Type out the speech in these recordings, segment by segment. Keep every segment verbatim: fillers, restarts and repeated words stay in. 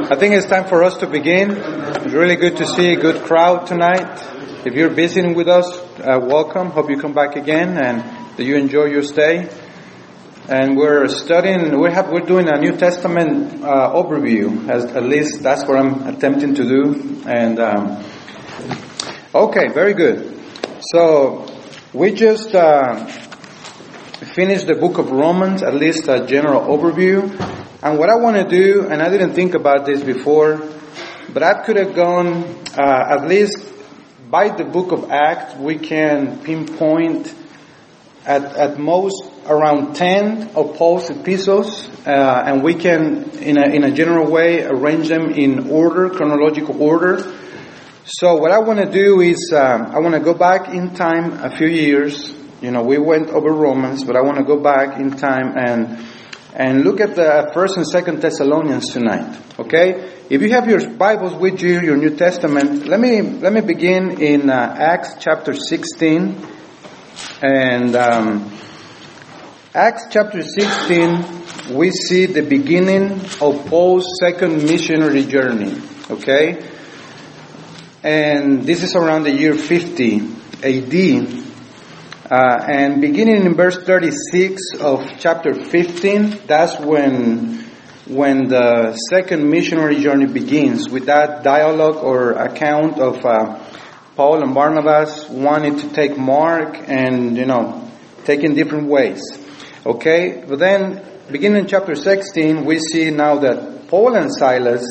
I think it's time for us to begin. It's really good to see a good crowd tonight. If you're visiting with us, uh, welcome. Hope you come back again and that you enjoy your stay. And we're studying, we have, we're doing a New Testament uh, overview, as, at least that's what I'm attempting to do. And um, okay, very good. So we just uh, finished the book of Romans, at least a general overview. And what I want to do, and I didn't think about this before, but I could have gone, uh, at least by the book of Acts, we can pinpoint at, at most around ten of Paul's epistles, uh, and we can, in a, in a general way, arrange them in order, chronological order. So what I want to do is, um, I want to go back in time a few years. You know, we went over Romans, but I want to go back in time and And look at the First and Second Thessalonians tonight. Okay, if you have your Bibles with you, your New Testament, let me let me begin in uh, Acts chapter sixteen, and um, Acts chapter sixteen, we see the beginning of Paul's second missionary journey. Okay, and this is around the year fifty A D. Uh, and beginning in verse thirty-six of chapter fifteen, that's when when the second missionary journey begins, with that dialogue or account of uh, Paul and Barnabas wanting to take Mark and, you know, taking different ways. Okay, but then beginning in chapter sixteen, we see now that Paul and Silas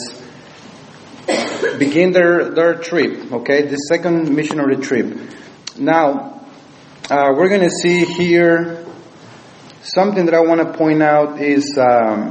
begin their, their trip, okay, the second missionary trip. Now, Uh, we're going to see here something that I want to point out is um,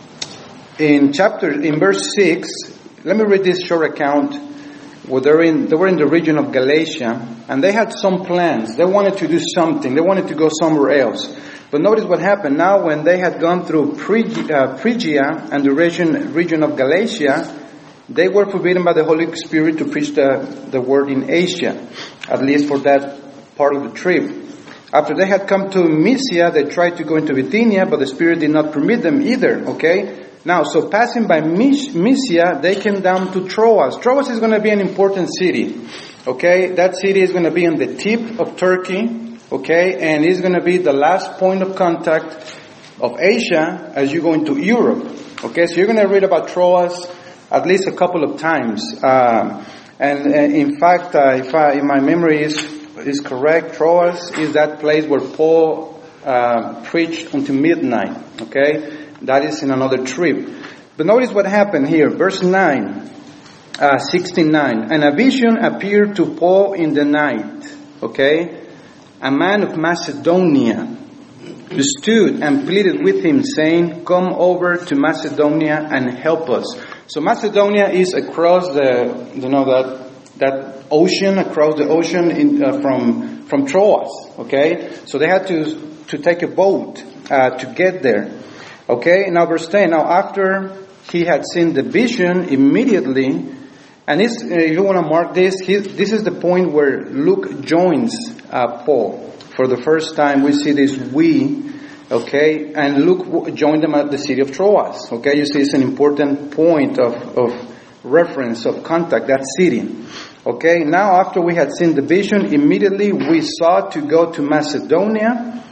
in chapter in verse six. Let me read this short account. Where they're in, they were in the region of Galatia, and they had some plans. They wanted to do something. They wanted to go somewhere else. But notice what happened. Now, when they had gone through Phrygia, uh, Phrygia and the region region of Galatia, they were forbidden by the Holy Spirit to preach the the word in Asia, at least for that part of the trip. After they had come to Mysia, they tried to go into Bithynia, but the Spirit did not permit them either, okay? Now, so passing by Mysia, they came down to Troas. Troas is going to be an important city, okay? That city is going to be on the tip of Turkey, okay? And it's going to be the last point of contact of Asia as you go into Europe, okay? So you're going to read about Troas at least a couple of times. Um, and, and in fact, uh, if, I, if my memory is is correct, Troas is that place where Paul uh, preached until midnight. Okay, that is in another trip. But notice what happened here, verse nine, uh, sixty-nine. And a vision appeared to Paul in the night. Okay, a man of Macedonia who stood and pleaded with him, saying, "Come over to Macedonia and help us." So Macedonia is across the, you know, that that. ocean, across the ocean in, uh, from from Troas, okay? So they had to to take a boat uh, to get there, okay? Now verse ten, now after he had seen the vision, immediately, and this, uh, if you want to mark this, he, this is the point where Luke joins uh, Paul. For the first time we see this we, okay? And Luke joined them at the city of Troas, okay? You see it's an important point of, of reference, of contact, that city. Okay, now after we had seen the vision, immediately we sought to go to Macedonia,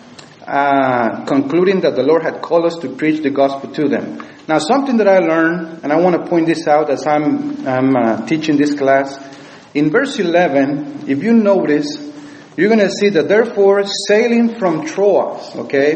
uh, concluding that the Lord had called us to preach the gospel to them. Now something that I learned, and I want to point this out as I'm, I'm uh, teaching this class, in verse eleven, if you notice, you're going to see that therefore sailing from Troas, okay,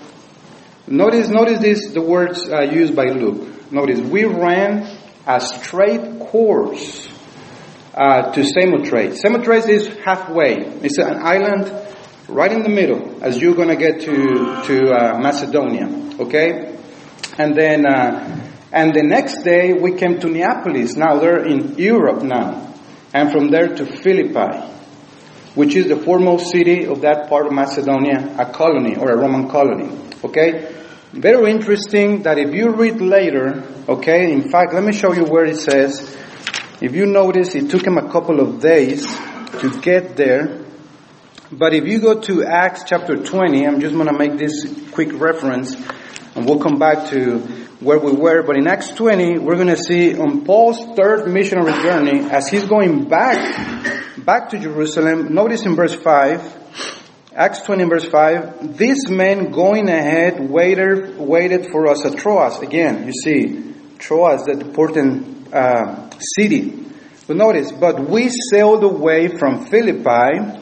notice, notice this, the words uh, used by Luke. Notice, we ran a straight course Uh, to Samothrace. Samothrace is halfway. It's an island right in the middle as you're going to get to to uh, Macedonia. Okay, and then uh, and the next day we came to Neapolis. Now they're in Europe now, and from there to Philippi, which is the foremost city of that part of Macedonia, a colony or a Roman colony. Okay, very interesting that if you read later. Okay, in fact, let me show you where it says. If you notice, it took him a couple of days to get there. But if you go to Acts chapter twenty, I'm just going to make this quick reference, and we'll come back to where we were. But in Acts twenty, we're going to see on Paul's third missionary journey, as he's going back, back to Jerusalem. Notice in verse five, Acts twenty verse five, these men going ahead waited, waited for us at Troas. Again, you see, Troas, the important uh, city. But notice, but we sailed away from Philippi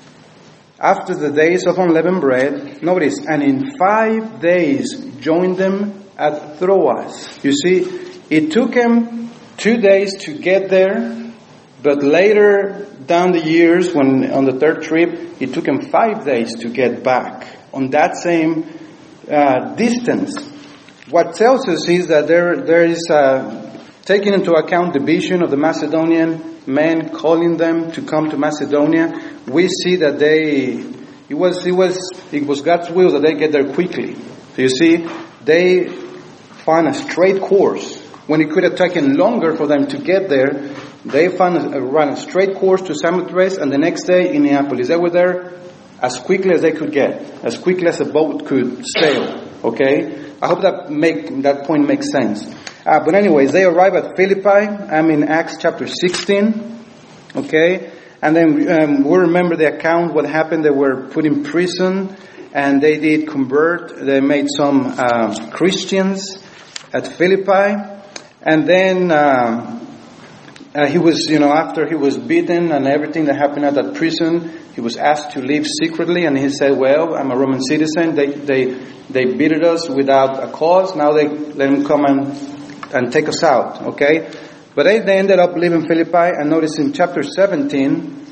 after the days of unleavened bread. Notice, and in five days joined them at Troas. You see, it took him two days to get there, but later down the years, when on the third trip, it took him five days to get back on that same uh, distance. What tells us is that there there is uh, taking into account the vision of the Macedonian men calling them to come to Macedonia, we see that they it was it was it was God's will that they get there quickly. So you see, they found a straight course when it could have taken longer for them to get there. They found a, run a straight course to Samothrace, and the next day in Neapolis. They were there as quickly as they could get, as quickly as a boat could sail. Okay, I hope that make that point makes sense. Uh, but anyways, they arrive at Philippi. I'm in Acts chapter sixteen. Okay, and then um, we remember the account what happened. They were put in prison, and they did convert. They made some uh, Christians at Philippi, and then. Uh, Uh, he was, you know, after he was beaten and everything that happened at that prison, he was asked to leave secretly, and he said, well, I'm a Roman citizen. They they they beat us without a cause. Now they let him come and, and take us out, okay? But they, they ended up leaving Philippi, and notice in chapter seventeen,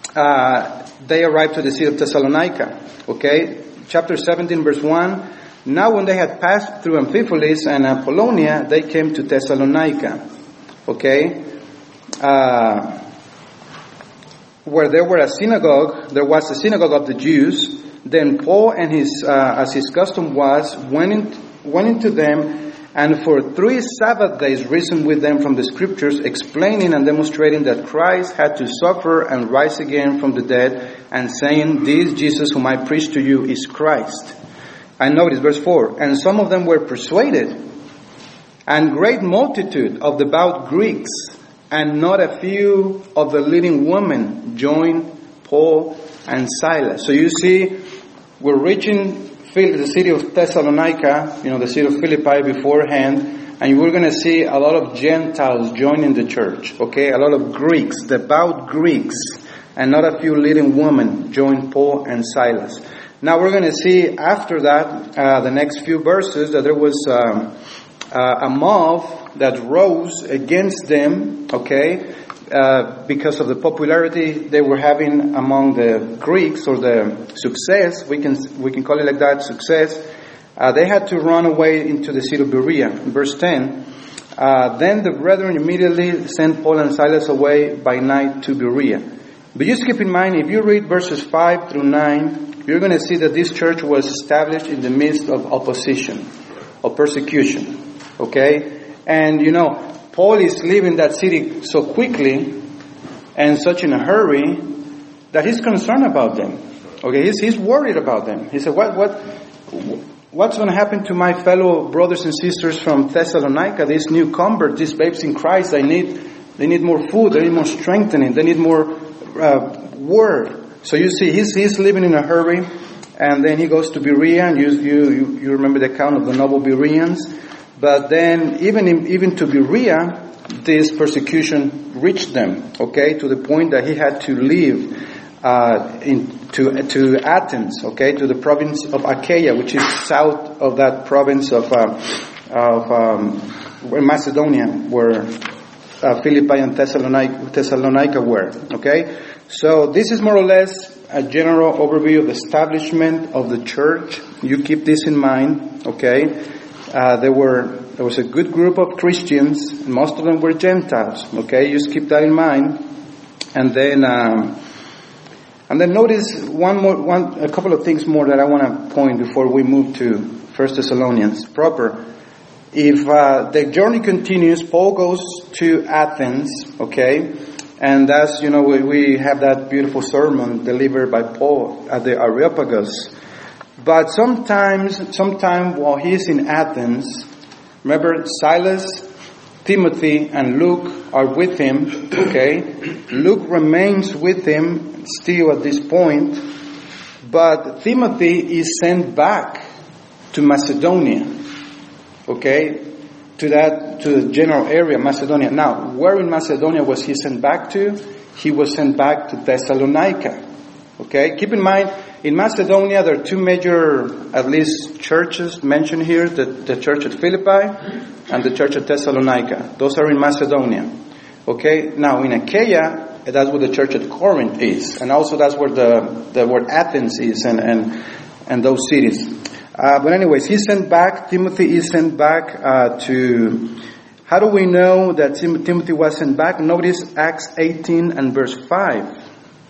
uh, they arrived to the city of Thessalonica, okay? Chapter seventeen, verse one, now when they had passed through Amphipolis and Apollonia, they came to Thessalonica, okay? Uh, where there were a synagogue, there was a synagogue of the Jews. Then Paul and his, uh, as his custom was, went, in, went into them, and for three Sabbath days reasoned with them from the Scriptures, explaining and demonstrating that Christ had to suffer and rise again from the dead, and saying, this Jesus whom I preach to you is Christ. And notice verse four, and some of them were persuaded, and great multitude of devout Greeks, and not a few of the leading women joined Paul and Silas. So you see, we're reaching the city of Thessalonica, you know, the city of Philippi beforehand, and we're going to see a lot of Gentiles joining the church, okay? A lot of Greeks, devout Greeks, and not a few leading women joined Paul and Silas. Now we're going to see after that, uh, the next few verses, that there was um, uh, a mob that rose against them, okay, uh, because of the popularity they were having among the Greeks, or the success, we can we can call it like that, success. Uh, they had to run away into the city of Berea. Verse ten, uh, then the brethren immediately sent Paul and Silas away by night to Berea. But just keep in mind, if you read verses five through nine, you're going to see that this church was established in the midst of opposition, of persecution, okay? And, you know, Paul is leaving that city so quickly and such in a hurry that he's concerned about them. Okay, he's, he's worried about them. He said, what, what, what's going to happen to my fellow brothers and sisters from Thessalonica, these new converts, these babes in Christ? They need, they need more food, they need more strengthening, they need more uh, word. So you see, he's, he's living in a hurry, and then he goes to Berea, and you, you, you remember the account of the noble Bereans. But then, even in, even to Berea, this persecution reached them, okay, to the point that he had to leave uh, in, to, to Athens, okay, to the province of Achaia, which is south of that province of, uh, of um, Macedonia, where uh, Philippi and Thessalonica, Thessalonica were, okay. So this is more or less a general overview of the establishment of the church. You keep this in mind, okay. Uh, there were there was a good group of Christians. Most of them were Gentiles. Okay, just keep that in mind. And then um, and then notice one more one a couple of things more that I want to point before we move to First Thessalonians proper. If uh, the journey continues, Paul goes to Athens. Okay, and that's, you know, we, we have that beautiful sermon delivered by Paul at the Areopagus. But sometimes, sometime while he's in Athens, Remember, Silas, Timothy, and Luke are with him, okay? Luke remains with him still at this point, but Timothy is sent back to Macedonia, okay? To that, to the general area, Macedonia. Now, where in Macedonia was he sent back to? He was sent back to Thessalonica, okay? Keep in mind, in Macedonia, there are two major, at least, churches mentioned here, the, the church at Philippi and the church at Thessalonica. Those are in Macedonia. Okay? Now, in Achaia, that's where the church at Corinth is. And also that's where the, the where Athens is and, and, and those cities. Uh, but anyways, he's sent back, Timothy is sent back uh, to... How do we know that Tim- Timothy was sent back? Notice Acts eighteen and verse five.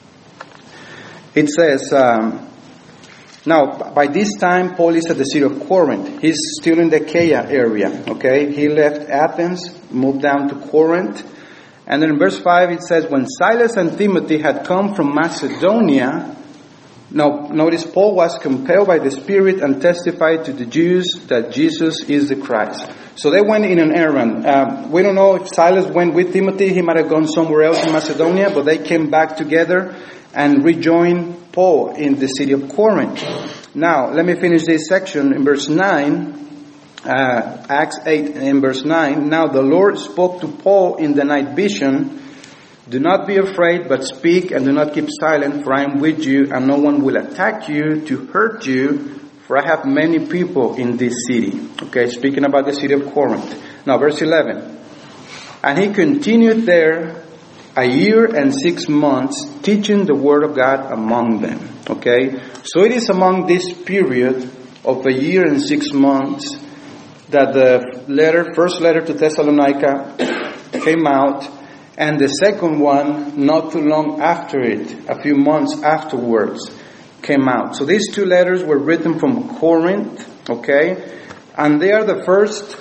It says, um, now, by this time, Paul is at the city of Corinth. He's still in the Achaia area, okay? He left Athens, moved down to Corinth. And then in verse five, it says, when Silas and Timothy had come from Macedonia, now, notice Paul was compelled by the Spirit and testified to the Jews that Jesus is the Christ. So they went in an errand. Um, we don't know if Silas went with Timothy. He might have gone somewhere else in Macedonia, but they came back together and rejoined Paul in the city of Corinth. Now, let me finish this section in verse nine. Uh, Acts eight in verse nine. Now the Lord spoke to Paul in the night vision. Do not be afraid, but speak and do not keep silent, for I am with you, and no one will attack you to hurt you, for I have many people in this city. Okay, speaking about the city of Corinth. Now, verse eleven. And he continued there a year and six months, teaching the word of God among them. Okay, so it is among this period of a year and six months that the letter, first letter to Thessalonica came out. And the second one, not too long after it, a few months afterwards, came out. So these two letters were written from Corinth, okay? And they are the first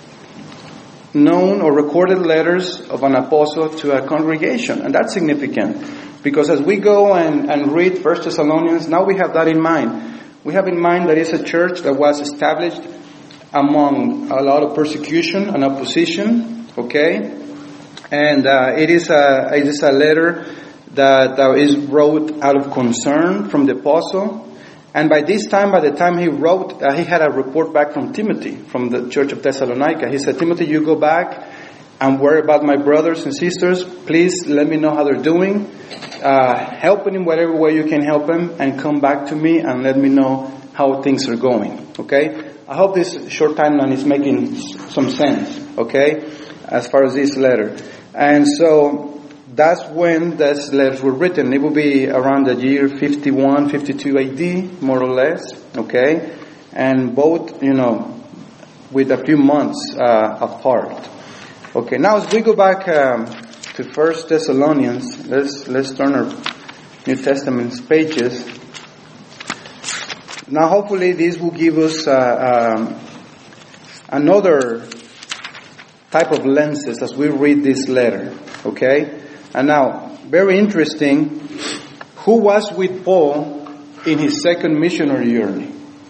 known or recorded letters of an apostle to a congregation. And that's significant. Because as we go and, and read First Thessalonians, now we have that in mind. We have in mind that it's a church that was established among a lot of persecution and opposition, okay? And uh, it is a it is a letter that uh, is wrote out of concern from the apostle. And by this time, by the time he wrote, uh, he had a report back from Timothy, from the church of Thessalonica. He said, Timothy, you go back and worry about my brothers and sisters. Please let me know how they're doing. Uh, help them in whatever way you can help them, and come back to me and let me know how things are going. Okay? I hope this short timeline is making some sense. Okay? As far as this letter. And so that's when these letters were written. It will be around the year fifty-one, fifty-two A D, more or less. Okay? And both, you know, with a few months uh, apart. Okay, now as we go back um, to First Thessalonians, let's let's turn our New Testament pages. Now hopefully this will give us uh, um, another type of lenses as we read this letter, okay? And now, very interesting, who was with Paul in his second missionary journey?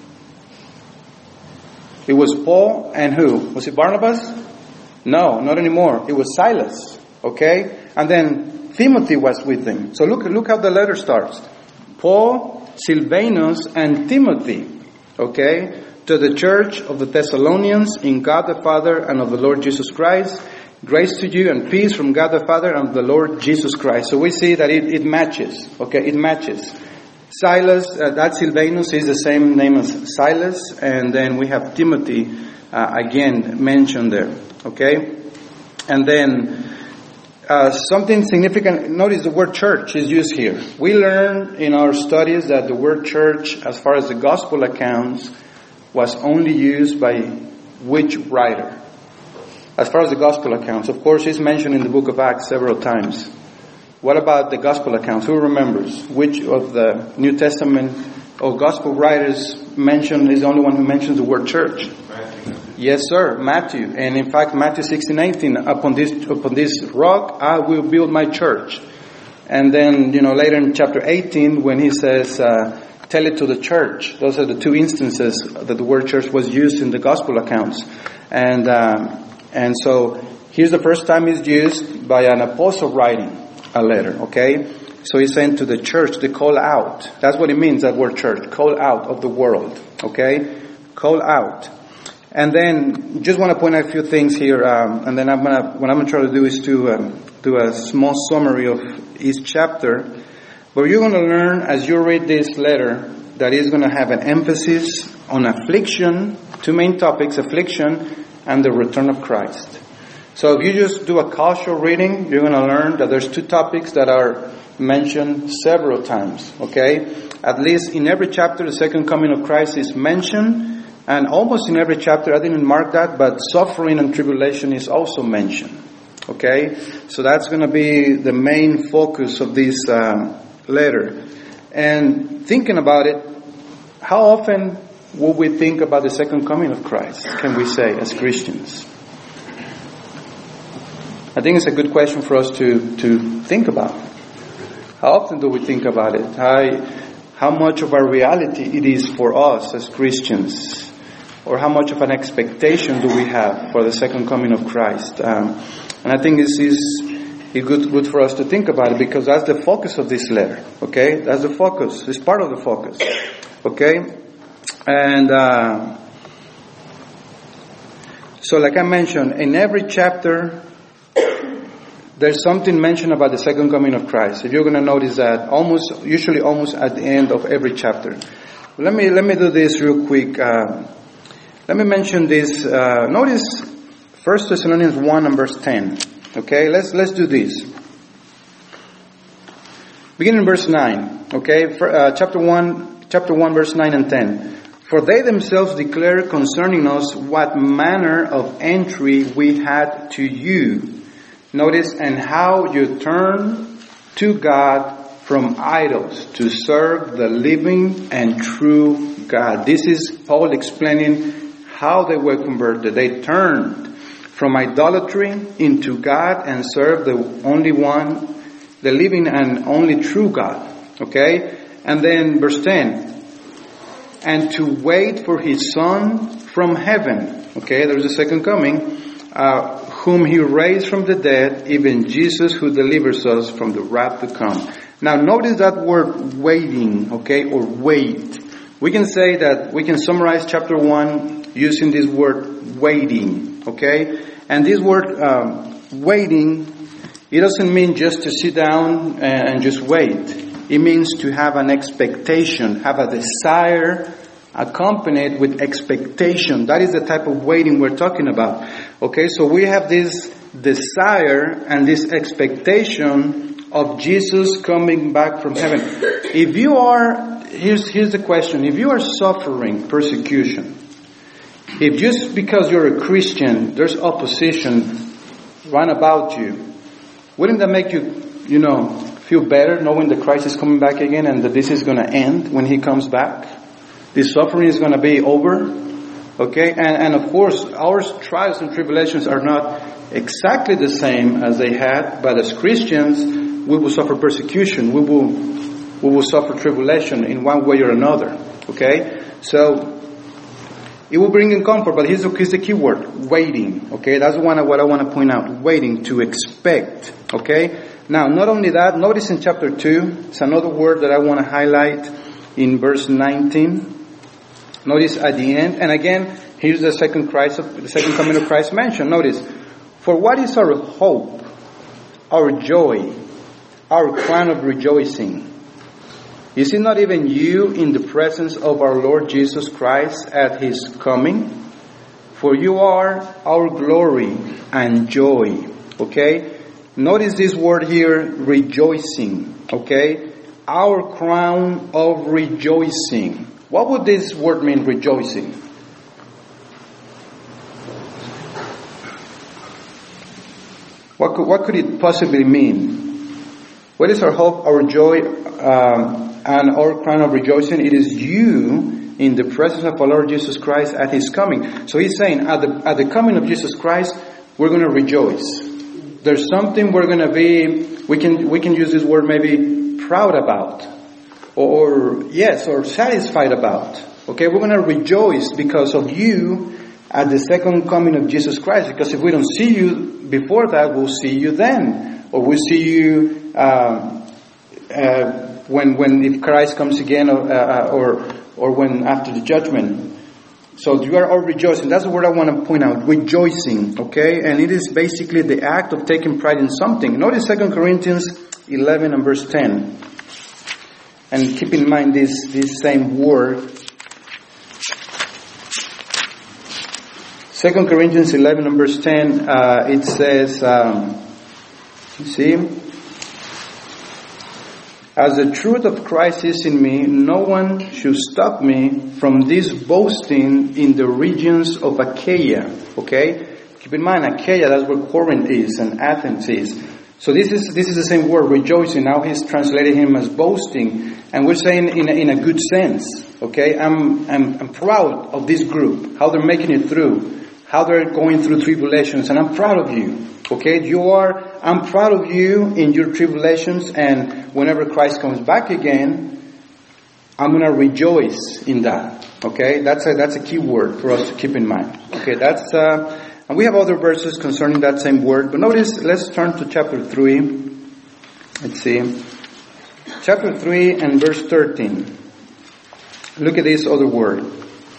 It was Paul and who? Was it Barnabas? No, not anymore. It was Silas, okay? And then Timothy was with him. So look, look how the letter starts. Paul, Silvanus, and Timothy, okay? To the church of the Thessalonians in God the Father and of the Lord Jesus Christ. Grace to you and peace from God the Father and the Lord Jesus Christ. So we see that it, it matches. Okay, it matches. Silas, uh, that Silvanus is the same name as Silas. And then we have Timothy, uh, again, mentioned there. Okay? And then uh, something significant. Notice the word church is used here. We learned in our studies that the word church, as far as the gospel accounts, was only used by which writer? As far as the gospel accounts, of course, it's mentioned in the book of Acts several times. What about the gospel accounts? Who remembers? Which of the New Testament or gospel writers mentioned is the only one who mentions the word church? Matthew. Yes, sir, Matthew. And in fact, Matthew sixteen eighteen, upon this upon this rock I will build my church. And then, you know, later in chapter eighteen, when he says, uh, tell it to the church. Those are the two instances that the word church was used in the gospel accounts. And um, and so here's the first time it's used by an apostle writing a letter, okay? So he's saying to the church, the call out. That's what it means, that word church. Call out of the world, okay? Call out. And then, just want to point out a few things here, um, and then I'm gonna, what I'm gonna try to do is to um, do a small summary of each chapter. But you're gonna learn as you read this letter that is gonna have an emphasis on affliction, two main topics, affliction and the return of Christ. So if you just do a casual reading, you're gonna learn that there's two topics that are mentioned several times, okay? At least in every chapter, the second coming of Christ is mentioned. And almost in every chapter, I didn't mark that, but suffering and tribulation is also mentioned. Okay? So that's going to be the main focus of this um, letter. And thinking about it, how often will we think about the second coming of Christ, can we say, as Christians? I think it's a good question for us to, to think about. How often do we think about it? How, how much of a reality it is for us as Christians? Or how much of an expectation do we have for the second coming of Christ? Um, and I think this is good, good for us to think about it, because that's the focus of this letter. Okay? That's the focus. It's part of the focus. Okay? And uh, so like I mentioned, in every chapter, there's something mentioned about the second coming of Christ. If you're going to notice that, almost, usually almost at the end of every chapter. Let me, let me do this real quick. Uh, Let me mention this. Uh, notice First Thessalonians one and verse ten. Okay, let's let's do this. Beginning in verse nine. Okay, For, uh, chapter one, chapter one, verse nine and ten. For they themselves declare concerning us what manner of entry we had to you. Notice, and how you turn to God from idols to serve the living and true God. This is Paul explaining how they were converted. They turned from idolatry into God and served the only one, the living and only true God. Okay? And then verse ten. And to wait for his Son from heaven. Okay, there's a second coming. Uh, whom he raised from the dead, even Jesus who delivers us from the wrath to come. Now notice that word waiting, okay, or wait. We can say that, we can summarize chapter one using this word waiting, okay? And this word um, waiting, it doesn't mean just to sit down and just wait. It means to have an expectation, have a desire accompanied with expectation. That is the type of waiting we're talking about. Okay, so we have this desire and this expectation of Jesus coming back from heaven. If you are, here's, here's the question, if you are suffering persecution, if just because you're a Christian, there's opposition run about you, wouldn't that make you, you know, feel better knowing that Christ is coming back again and that this is going to end when He comes back? This suffering is going to be over. Okay? And, and of course, our trials and tribulations are not exactly the same as they had, but as Christians, we will suffer persecution. We will, we will suffer tribulation in one way or another. Okay? So, it will bring in comfort, but here's the, here's the key word, waiting. Okay, that's one of what I want to point out, waiting, to expect. Okay, now not only that, notice in chapter two, it's another word that I want to highlight in verse nineteen. Notice at the end, and again, here's the second Christ, of, the second coming of Christ mentioned. Notice, for what is our hope, our joy, our crown of rejoicing? Is it not even you in the presence of our Lord Jesus Christ at His coming? For you are our glory and joy. Okay? Notice this word here, rejoicing. Okay? Our crown of rejoicing. What would this word mean, rejoicing? What could, what could it possibly mean? What is our hope, our joy, um, and our crown of rejoicing? It is you in the presence of our Lord Jesus Christ at His coming. So He's saying, at the, at the coming of Jesus Christ, we're going to rejoice. There's something we're going to be, we can, we can use this word maybe proud about. Or, or yes, or satisfied about. Okay, we're going to rejoice because of you at the second coming of Jesus Christ. Because if we don't see you before that, we'll see you then. Or we'll see you uh, uh, when, when if Christ comes again, or, uh, or, or when after the judgment. So you are all rejoicing. That's the word I want to point out. Rejoicing, okay? And it is basically the act of taking pride in something. Notice Second Corinthians eleven and verse ten. And keep in mind this, this same word. Second Corinthians eleven and verse ten, uh, it says, um, you see, as the truth of Christ is in me, no one should stop me from this boasting in the regions of Achaia. Okay? Keep in mind, Achaia, that's where Corinth is and Athens is. So this is this is the same word, rejoicing. Now he's translated him as boasting. And we're saying in a, in a good sense. Okay? I'm, I'm, I'm proud of this group, how they're making it through, how they're going through tribulations, and I'm proud of you. Okay, you are, I'm proud of you in your tribulations, and whenever Christ comes back again, I'm going to rejoice in that. Okay, that's a, that's a key word for us to keep in mind. Okay, that's, uh, and we have other verses concerning that same word, but notice, let's turn to chapter three. Let's see. Chapter three and verse thirteen. Look at this other word.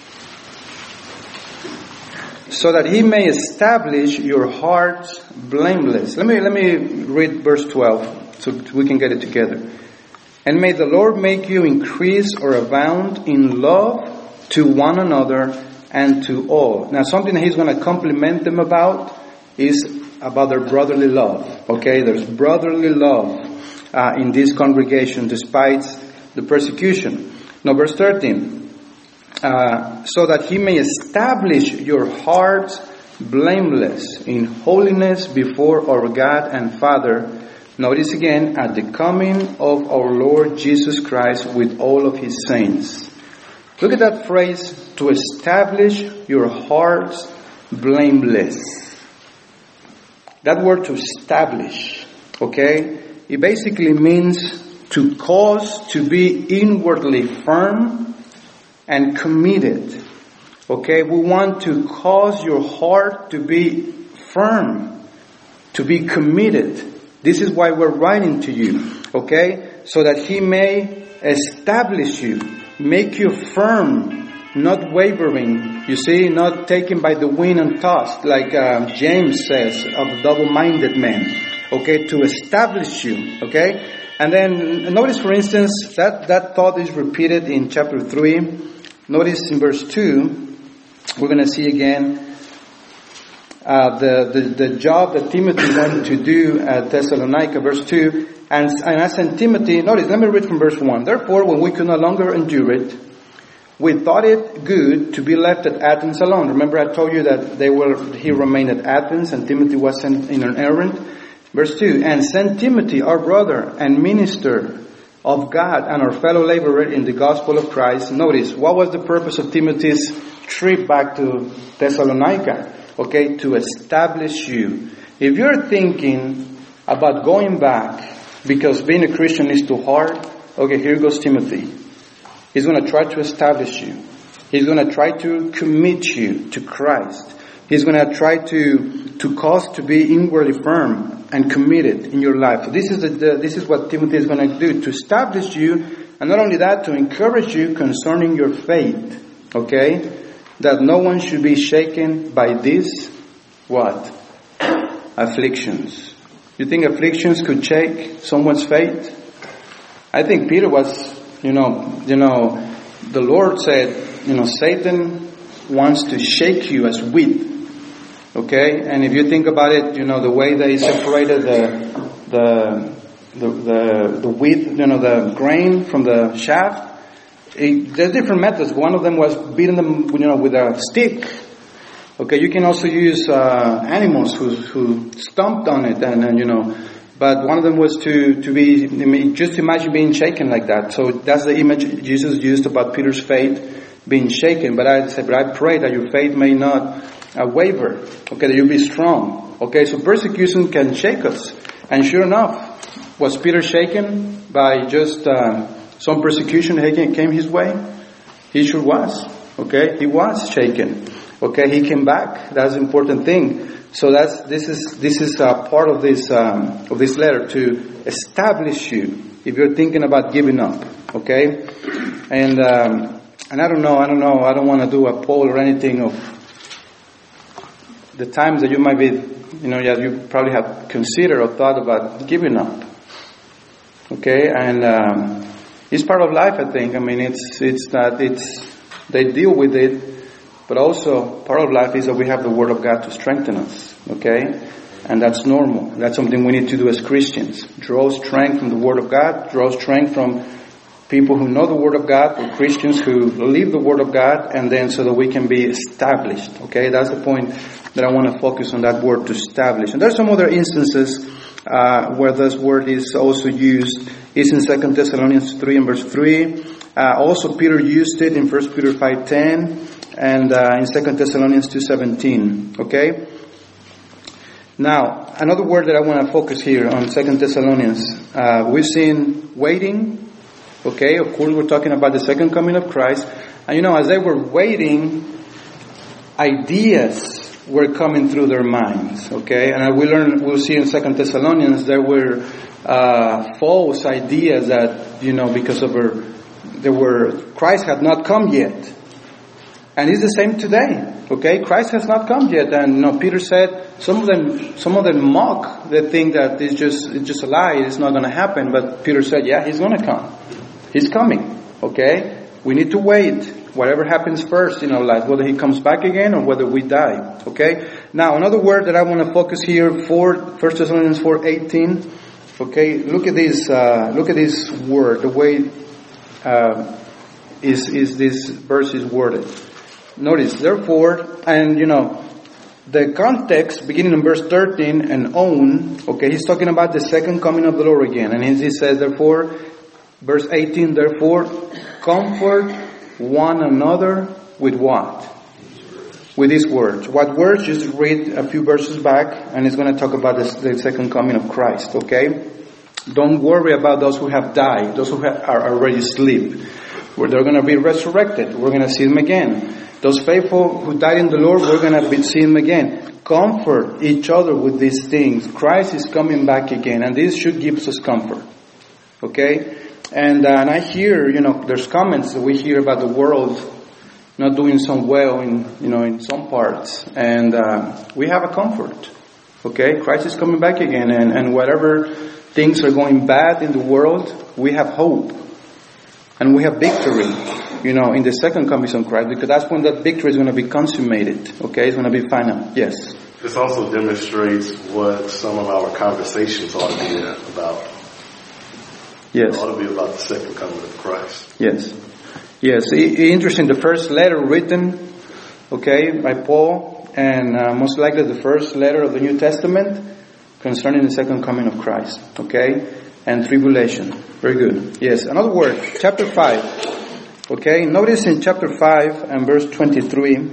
So that he may establish your hearts blameless. Let me, let me read verse twelve so we can get it together. And may the Lord make you increase or abound in love to one another and to all. Now something that he's going to compliment them about is about their brotherly love. Okay, there's brotherly love uh, in this congregation despite the persecution. Now verse thirteen. Uh, so that he may establish your hearts blameless in holiness before our God and Father. Notice again, at the coming of our Lord Jesus Christ with all of his saints. Look at that phrase, to establish your hearts blameless. That word to establish, okay, it basically means to cause to be inwardly firm and committed. Okay, we want to cause your heart to be firm, to be committed. This is why we're writing to you. Okay, so that he may establish you, make you firm, not wavering. You see, not taken by the wind and tossed, like uh, James says of double-minded men. Okay, to establish you. Okay, and then notice, for instance, that that thought is repeated in chapter three. Notice in verse two, we're going to see again uh, the, the the job that Timothy wanted to do at Thessalonica. Verse two, and, and I sent Timothy. Notice, let me read from verse one. Therefore, when we could no longer endure it, we thought it good to be left at Athens alone. Remember, I told you that they were he remained at Athens, and Timothy was sent in an errand. Verse two, and sent Timothy, our brother and minister of God and our fellow laborer in the gospel of Christ. Notice, what was the purpose of Timothy's trip back to Thessalonica? Okay, to establish you. If you're thinking about going back because being a Christian is too hard, okay, here goes Timothy. He's going to try to establish you. He's going to try to commit you to Christ. He's going to try to, to cause to be inwardly firm and committed in your life. So this is the, the, this is what Timothy is going to do, to establish you, and not only that, to encourage you concerning your faith. Okay? That no one should be shaken by this, what? Afflictions. You think afflictions could shake someone's faith? I think Peter was, you know, you know, the Lord said, you know, Satan wants to shake you as wheat. Okay, and if you think about it, you know, the way they separated the the the the, the wheat, you know, the grain from the chaff, it, there's different methods. One of them was beating them, you know, with a stick. Okay, you can also use uh, animals who who stomped on it, and, and you know, but one of them was to to be. I mean, just imagine being shaken like that. So that's the image Jesus used about Peter's faith being shaken. But I said, but I pray that your faith may not Uh, waver, okay, that you'll be strong. Okay, so persecution can shake us. And sure enough, was Peter shaken by just uh, some persecution that came his way? He sure was. Okay, he was shaken. Okay, he came back. That's the important thing. So that's this is this is uh, part of this um, of this letter to establish you if you're thinking about giving up. Okay, and um, and I don't know, I don't know, I don't want to do a poll or anything of the times that you might be, you know, yeah, you probably have considered or thought about giving up. Okay, and um, it's part of life. I think. I mean, it's it's not it's they deal with it. But also, part of life is that we have the Word of God to strengthen us, okay? And that's normal. That's something we need to do as Christians. Draw strength from the Word of God. Draw strength from people who know the Word of God, or Christians who live the Word of God, and then so that we can be established, okay? That's the point that I want to focus on, that word, to establish. And there's some other instances uh, where this word is also used. It's in Second Thessalonians three and verse three. Uh, also, Peter used it in First Peter five ten. And uh, in Second Thessalonians two seventeen, okay? Now, another word that I want to focus here on Second Thessalonians, uh, we've seen waiting, okay? Of course, we're talking about the second coming of Christ. And you know, as they were waiting, ideas were coming through their minds, okay? And we learn, we'll see in Second Thessalonians, there were uh, false ideas that, you know, because of her, there were, Christ had not come yet. And it's the same today, okay? Christ has not come yet, and you know, Peter said some of them, some of them mock. They think that it's just, it's just a lie. It's not going to happen. But Peter said, "Yeah, he's going to come. He's coming." Okay? We need to wait. Whatever happens first in our life, whether he comes back again or whether we die. Okay? Now, another word that I want to focus here for First Thessalonians four eighteen. Okay, look at this. Uh, look at this word. The way uh, is is this verse is worded. Notice, therefore, and you know, the context beginning in verse thirteen and on, okay, he's talking about the second coming of the Lord again. And he says, therefore, verse eighteen, therefore, comfort one another with what? With these words. What words? Just read a few verses back, and it's going to talk about this, the second coming of Christ, okay? Don't worry about those who have died, those who have, are already asleep. Where they're going to be resurrected. We're going to see them again. Those faithful who died in the Lord, we're going to be see them again. Comfort each other with these things. Christ is coming back again, and this should give us comfort. Okay? And, uh, and I hear, you know, there's comments that we hear about the world not doing so well in, you know, in some parts. And uh, we have a comfort. Okay? Christ is coming back again, and, and whatever things are going bad in the world, we have hope. And we have victory, you know, in the second coming of Christ, because that's when that victory is going to be consummated. Okay, it's going to be final. Yes. This also demonstrates what some of our conversations ought to be about. Yes. It ought to be about the second coming of Christ. Yes. Yes. Interesting. The first letter written, okay, by Paul, and uh, most likely the first letter of the New Testament concerning the second coming of Christ. Okay. And tribulation. Very good. Yes. Another word. Chapter five. Okay. Notice in chapter five and verse twenty-three.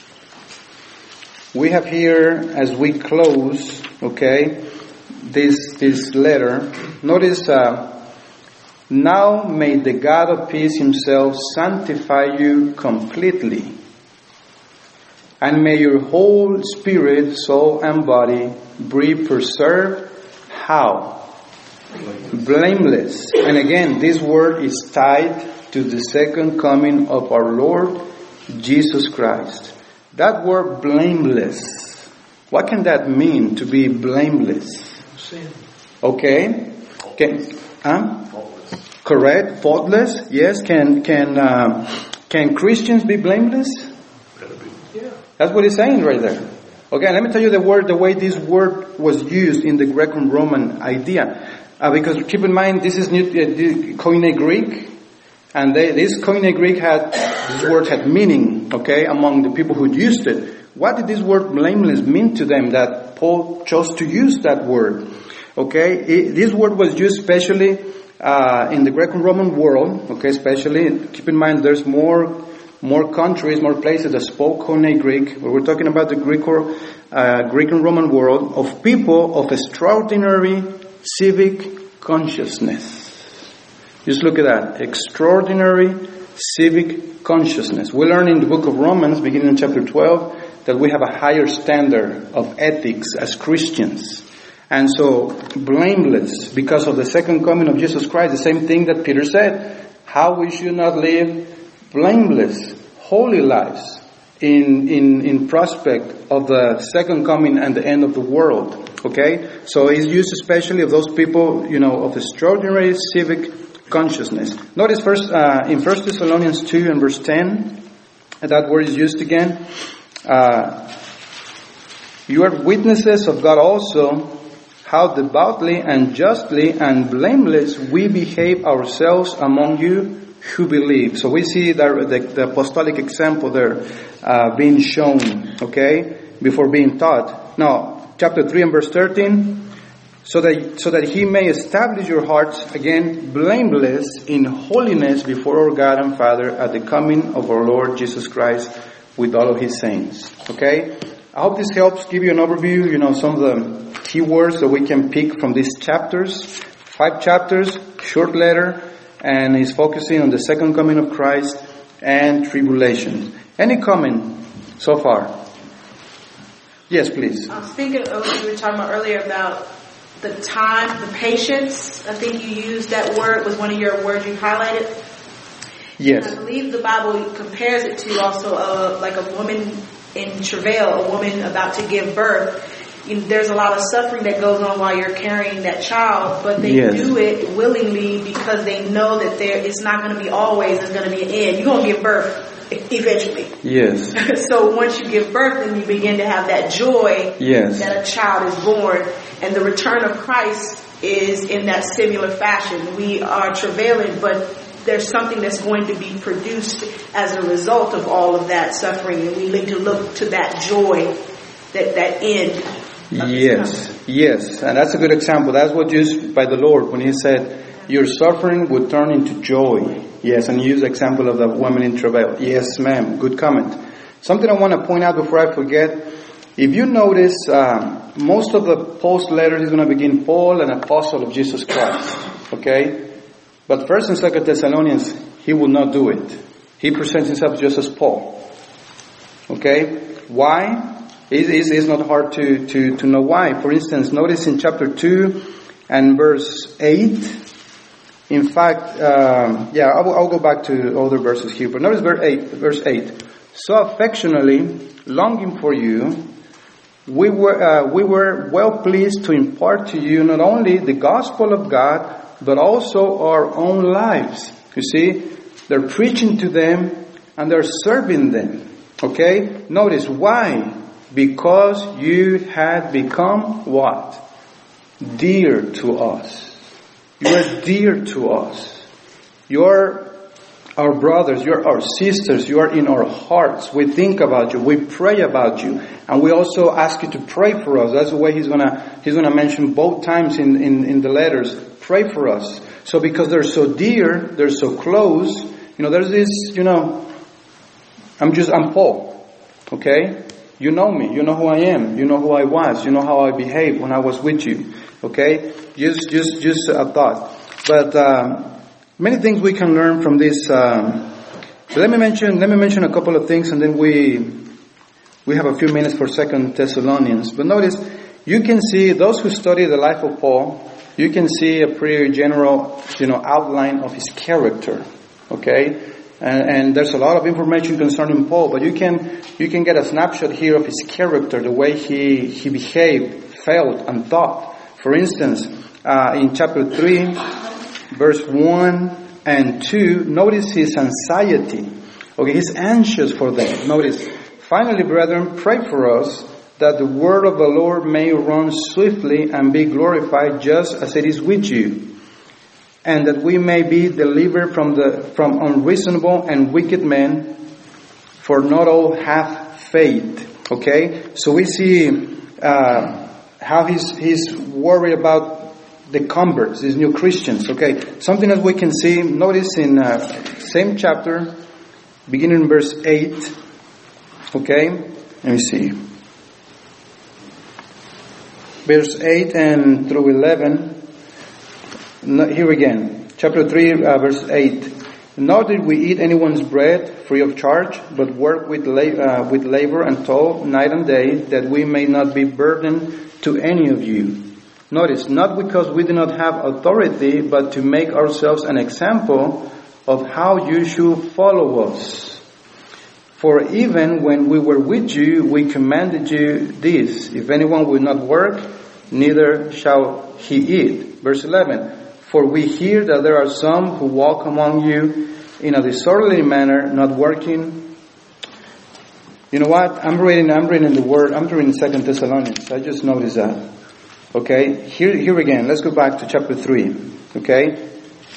We have here, as we close, okay, this, this letter. Notice, uh, now may the God of peace himself sanctify you completely. And may your whole spirit, soul, and body be preserved. How? Blameless. And again, this word is tied to the second coming of our Lord Jesus Christ. That word blameless, what can that mean, to be blameless? Sin. Okay. Can, huh? Faultless. Correct. Faultless. Yes. Can can uh, can Christians be blameless? Yeah. That's what he's saying right there. Okay. Let me tell you the word, the way this word was used in the Greco-Roman idea. Uh, because keep in mind, this is new, uh, Koine Greek, and they, this Koine Greek had, this word had meaning, okay, among the people who used it. What did this word blameless mean to them that Paul chose to use that word? Okay, it, this word was used especially uh, in the Greco-Roman world, okay, especially, keep in mind there's more more countries, more places that spoke Koine Greek, but we're talking about the Greek or, uh, Greek and Roman world, of people of extraordinary civic consciousness. Just look at that. Extraordinary civic consciousness. We learn in the book of Romans, beginning in chapter twelve, that we have a higher standard of ethics as Christians. And so, blameless, because of the second coming of Jesus Christ, the same thing that Peter said, how we should not live blameless, holy lives in, in, in prospect of the second coming and the end of the world. Okay? So it's used especially of those people, you know, of extraordinary civic consciousness. Notice first, uh, in First Thessalonians two and verse ten, that word is used again. Uh, you are witnesses of God also, how devoutly and justly and blameless we behave ourselves among you who believe. So we see the, the, the apostolic example there uh, being shown, okay, before being taught. Now, chapter three and verse thirteen, so that so that he may establish your hearts, again, blameless in holiness before our God and Father at the coming of our Lord Jesus Christ with all of his saints. Okay? I hope this helps give you an overview, you know, some of the key words that we can pick from these chapters. Five chapters, short letter, and he's focusing on the second coming of Christ and tribulation. Any comment so far? Yes, please. I was thinking of what you were talking about earlier about the time, the patience. I think you used that word, was one of your words you highlighted. Yes. And I believe the Bible compares it to also uh, like a woman in travail, a woman about to give birth. You know, there's a lot of suffering that goes on while you're carrying that child, but they yes. do it willingly because they know that there it's not going to be always, there's going to be an end. You're going to give birth eventually. Yes. So once you give birth, then you begin to have that joy yes. that a child is born. And the return of Christ is in that similar fashion. We are travailing, but there's something that's going to be produced as a result of all of that suffering. And we need to look to that joy, that, that end. Yes, yes. And that's a good example. That's what used by the Lord when he said, your suffering would turn into joy. Yes, and he used the example of the woman in travail. Yes, ma'am. Good comment. Something I want to point out before I forget. If you notice, uh, most of the Paul's letters is going to begin Paul, an apostle of Jesus Christ. Okay? But First and Second Thessalonians, he will not do it. He presents himself just as Paul. Okay? Why? It is it's not hard to, to, to know why. For instance, notice in chapter two and verse eight. In fact, um, yeah, I'll, I'll go back to other verses here. But notice verse eight. Verse eight. So affectionately longing for you, we were uh, we were well pleased to impart to you not only the gospel of God, but also our own lives. You see, they're preaching to them and they're serving them. Okay? Notice why? Because you had become what? Dear to us. You are dear to us. You're our brothers, you're our sisters, you are in our hearts. We think about you, we pray about you, and we also ask you to pray for us. That's the way he's gonna he's gonna mention both times in, in, in the letters. Pray for us. So because they're so dear, they're so close, you know, there's this, you know, I'm just I'm Paul. Okay? You know me, you know who I am, you know who I was, you know how I behaved when I was with you. Okay? Just just just a thought. But um many things we can learn from this. Um, so let me mention. Let me mention a couple of things, and then we we have a few minutes for Second Thessalonians. But notice, you can see those who study the life of Paul. You can see a pretty general, you know, outline of his character. Okay, and, and there's a lot of information concerning Paul, but you can you can get a snapshot here of his character, the way he he behaved, felt, and thought. For instance, uh, in chapter three. Verse one and two, notice his anxiety. Okay, he's anxious for them. Notice, finally, brethren, pray for us that the word of the Lord may run swiftly and be glorified just as it is with you, and that we may be delivered from the from unreasonable and wicked men, for not all have faith. Okay, so we see uh, how he's he's worried about the converts, these new Christians. Okay, something that we can see, notice in uh, same chapter, beginning in verse eight. Okay, let me see. Verse eight and through eleven. Here again, chapter three, uh, verse eight. Nor did we eat anyone's bread free of charge, but work with, la- uh, with labor and toil night and day, that we may not be burdened to any of you. Notice, not because we do not have authority, but to make ourselves an example of how you should follow us. For even when we were with you, we commanded you this: if anyone will not work, neither shall he eat. Verse eleven, for we hear that there are some who walk among you in a disorderly manner, not working. You know what? I'm reading, I'm reading the word, I'm reading Second Thessalonians. I just noticed that. Okay, here, here again, let's go back to chapter three. Okay,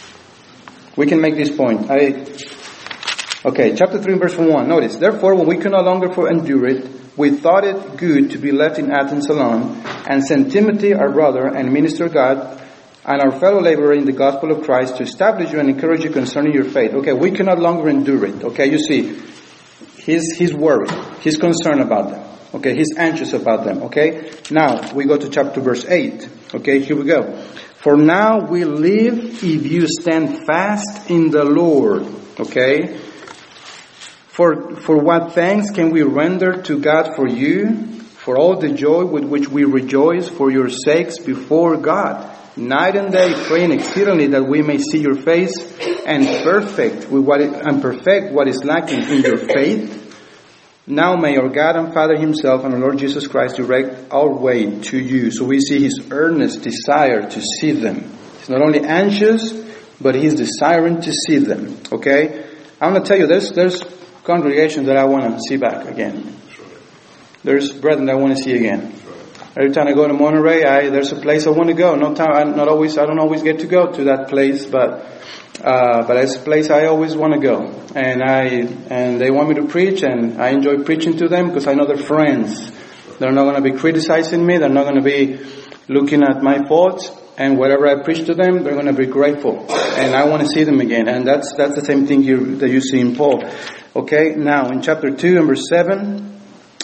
we can make this point. I, okay, chapter three, verse one. Notice, therefore, when we could no longer for endure it, we thought it good to be left in Athens alone, and sent Timothy, our brother and minister of God, and our fellow laborer in the gospel of Christ, to establish you and encourage you concerning your faith. Okay, we can no longer endure it. Okay, you see, he's he's worried, he's concerned about them. Okay, he's anxious about them. Okay, now we go to chapter verse eight. Okay, here we go. For now we live if you stand fast in the Lord. Okay, for for what thanks can we render to God for you, for all the joy with which we rejoice for your sakes before God, night and day, praying exceedingly that we may see your face and perfect with what it, and perfect what is lacking in your faith. Now may our God and Father himself and our Lord Jesus Christ direct our way to you. So we see his earnest desire to see them. He's not only anxious, but he's desiring to see them. Okay? I'm going to tell you, there's, there's congregations that I want to see back again. There's brethren that I want to see again. Every time I go to Monterey, I, there's a place I want to go. Not time, I not always, I don't always get to go to that place, but uh, but it's a place I always want to go. And I and they want me to preach, and I enjoy preaching to them because I know they're friends. They're not going to be criticizing me. They're not going to be looking at my faults. And whatever I preach to them, they're going to be grateful. And I want to see them again. And that's that's the same thing you, that you see in Paul. Okay, now in chapter two, number seven.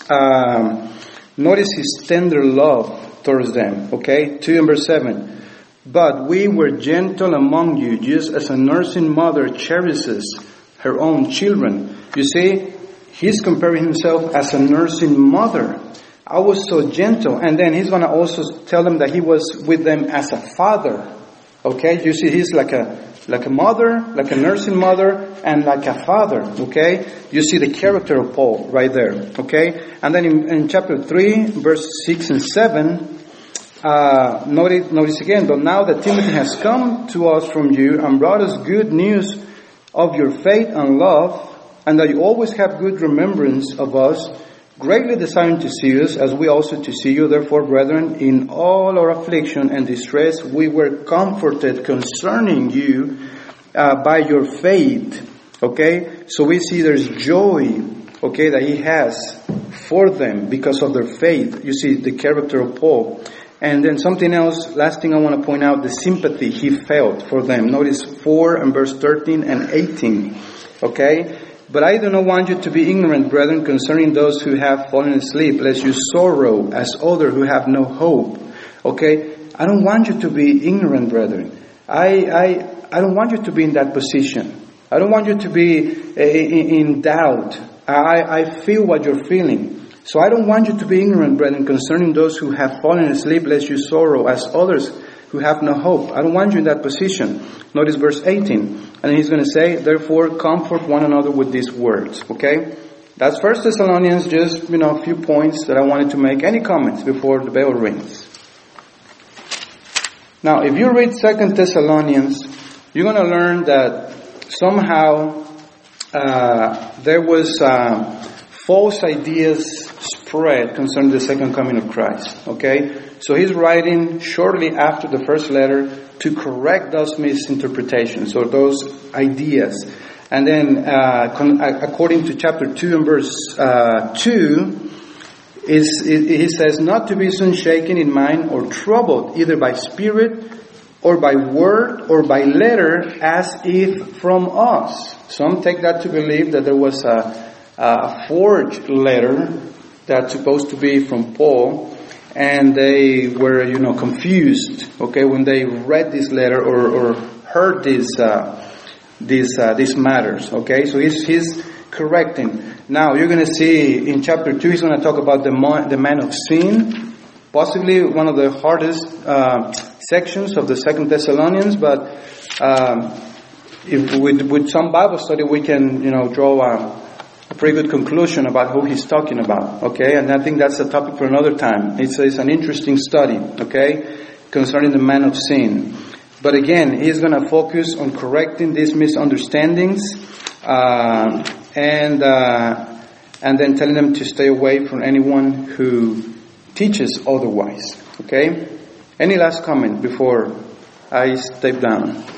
Um, Notice his tender love towards them. Okay, two and verse seven. But we were gentle among you, just as a nursing mother cherishes her own children. You see, he's comparing himself as a nursing mother. I was so gentle. And then he's going to also tell them that he was with them as a father. Okay, you see, he's like a like a mother, like a nursing mother, and like a father. Okay, you see the character of Paul right there. Okay, and then in, in chapter three, verse six and seven, uh, notice, notice again. But now that Timothy has come to us from you and brought us good news of your faith and love, and that you always have good remembrance of us, greatly desiring to see us, as we also to see you. Therefore, brethren, in all our affliction and distress, we were comforted concerning you uh, by your faith. Okay, so we see there's joy, okay, that he has for them because of their faith. You see the character of Paul. And then something else, last thing I want to point out, the sympathy he felt for them. Notice four and verse thirteen and eighteen. Okay. But I do not want you to be ignorant, brethren, concerning those who have fallen asleep, lest you sorrow as others who have no hope. Okay? I don't want you to be ignorant, brethren. I I I don't want you to be in that position. I don't want you to be uh, in, in doubt. I, I feel what you're feeling. So I don't want you to be ignorant, brethren, concerning those who have fallen asleep, lest you sorrow as others who have no hope. I don't want you in that position. Notice verse eighteen. And he's going to say, therefore, comfort one another with these words. Okay? That's First Thessalonians, just, you know, a few points that I wanted to make. Any comments before the bell rings? Now, if you read Second Thessalonians, you're going to learn that somehow uh, there was uh, false ideas spread concerning the second coming of Christ. Okay? So he's writing shortly after the first letter to correct those misinterpretations or those ideas. And then, uh, con- according to chapter two and verse uh, two, is he says, not to be soon shaken in mind or troubled, either by spirit or by word or by letter, as if from us. Some take that to believe that there was a, a forged letter that's supposed to be from Paul. And they were, you know, confused, okay, when they read this letter or, or heard this uh, these uh, these matters. Okay, so he's he's correcting. Now you're going to see in chapter two, he's going to talk about the mo- the man of sin, possibly one of the hardest uh, sections of the Second Thessalonians. But um, if with with some Bible study, we can you know draw a, a pretty good conclusion about who he's talking about. Okay, and I think that's a topic for another time. It's it's an interesting study. Okay, concerning the man of sin. But again, he's going to focus on correcting these misunderstandings, uh, and uh, and then telling them to stay away from anyone who teaches otherwise. Okay? Any last comment before I step down?